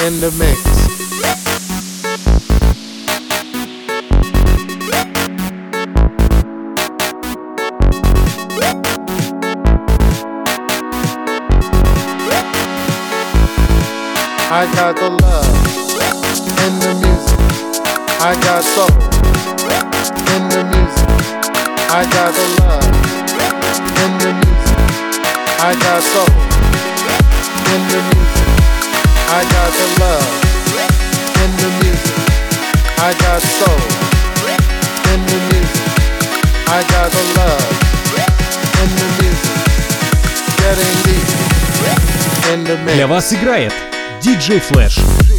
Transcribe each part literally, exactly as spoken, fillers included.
in the mix. I got the love in the music. I got soul in the music. I got the love in the music. I got soul in the music. I got the love in the music. I got soul in the music. I got the love in the music. Getting deep in the mix. Для вас играет диджей Flash.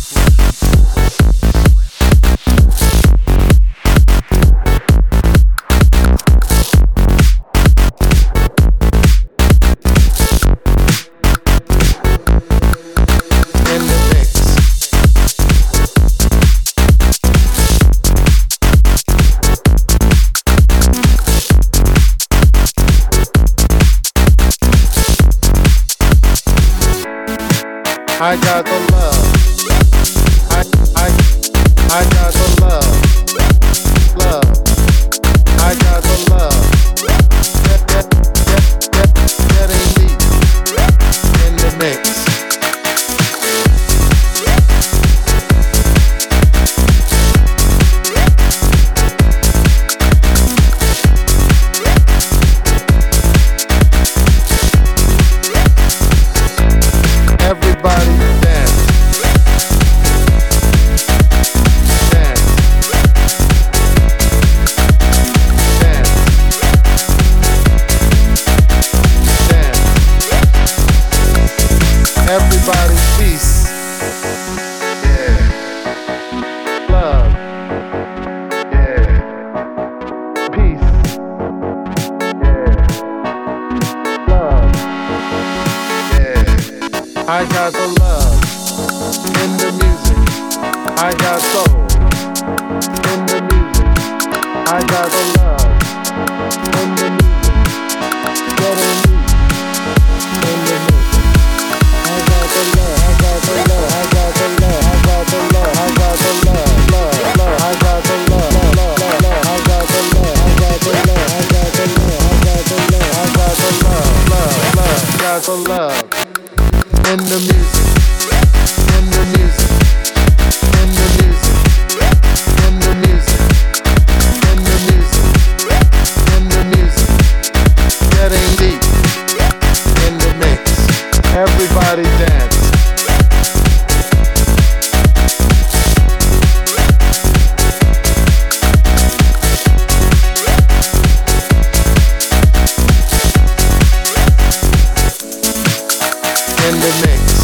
I got the love. I I I got the love. Love. I got the love. Get get get get getting deep in the mix. Everybody dance. Dance. Dance. Dance. Everybody peace. Yeah. Love. Yeah. Peace. Yeah. Love. Yeah. I got the love in the music. I got soul in the music. I got the love in the music. Getting deep in the music. I got the love. I got the love. I got the love. I got the love. I got the love. Love. Love. I got the love. Love. Love. Love. I got the love. I got the love. I got the love. I got the love. I got the love. Love. Love. Got the love. In the music, in the music, in the music, in the music, in the music, in the music, getting deep in the mix. Everybody dance. In the mix.